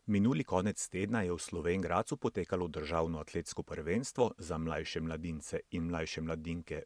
Minuli konec tedna je v Slovenj Gradcu potekalo državno atletsko prvenstvo za mlajše mladince in mlajše mladinke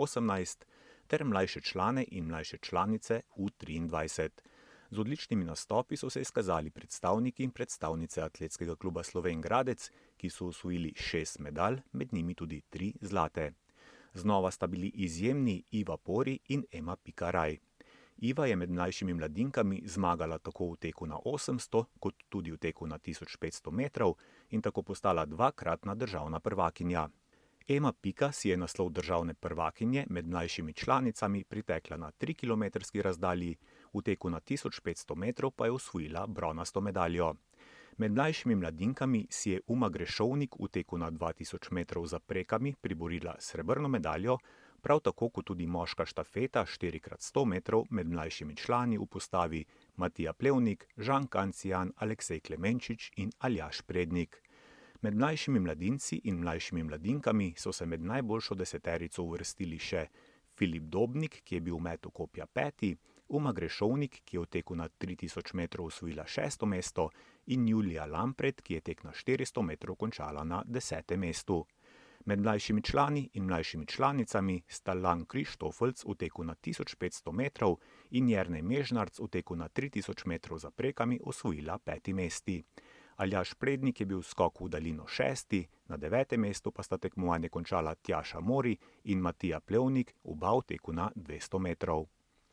U18 ter mlajše člane in mlajše članice U23. Z odličnimi nastopi so se izkazali predstavniki in predstavnice Atletskega kluba Slovenj Gradec, ki so osvojili 6 medalj, med njimi tudi 3 zlate. Znova sta bili izjemni Iva Pori in Ema Pikaraj. Iva je med mlajšimi mladinkami zmagala tako v teku na 800 kot tudi v teku na 1500 metrov in tako postala dvakratna državna prvakinja. Ema Pika si je naslov državne prvakinje med mlajšimi članicami pritekla na 3-kilometrski razdalji, v teku na 1500 metrov pa je osvojila bronasto medaljo. Med mlajšimi mladinkami si je Uma Grešovnik v teku na 2000 metrov za prekami priborila srebrno medaljo, prav tako kot tudi moška štafeta 4x100 metrov med mlajšimi člani v postavi Matija Plevnik, Žan Kancijan, Aleksej Klemenčič in Aljaž Prednik. Med mlajšimi mladinci in mlajšimi mladinkami so se med najboljšo deseterico uvrstili še Filip Dobnik, ki je bil v metu kopja 5., Uma Grešovnik, ki je v teku na 3000 metrov osvojila 6. mesto, in Julija Lampret, ki je tek na 400 metrov končala na 10. mestu. Med mlajšimi člani in mlajšimi članicami sta Lan Krištofelc v teku na 1500 metrov in Jernej Mežnarc v teku na 3000 metrov za prekami osvojila 5. mesti. Aljaž Prednik je bil v skoku v daljino 6., na 9. mestu pa sta tekmovanje končala Tjaša Mori in Matija Plevnik, oba v teku na 200 metrov.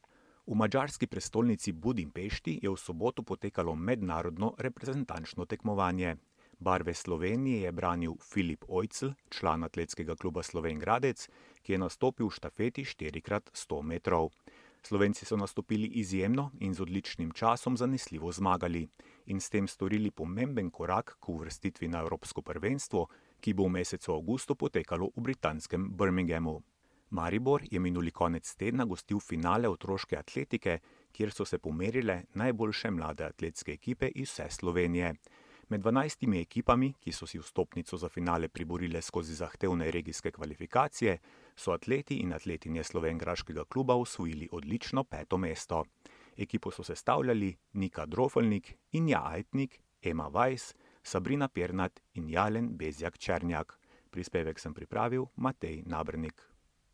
V madžarski prestolnici Budimpešti je v soboto potekalo mednarodno reprezentančno tekmovanje. Barve Slovenije je branil Filip Ojcl, član Atletskega kluba Slovenj Gradec, ki je nastopil v štafeti 4x100 metrov. Slovenci so nastopili izjemno in z odličnim časom zanesljivo zmagali in s tem storili pomemben korak k uvrstitvi na Evropsko prvenstvo, ki bo v mesecu avgustu potekalo v britanskem Birminghamu. Maribor je minuli konec tedna gostil finale otroške atletike, kjer so se pomerile najboljše mlade atletske ekipe iz vse Slovenije. Med 12 ekipami, ki so si vstopnico za finale priborile skozi zahtevne regijske kvalifikacije, so atleti in atletinje slovenjgraškega kluba osvojili odlično 5. mesto. Ekipo so sestavljali Nika Drofelnik, Inja Ajtnik, Ema Weiss, Sabrina Pernat in Jalen Bezjak Černjak. Prispevek sem pripravil Matej Nabernik.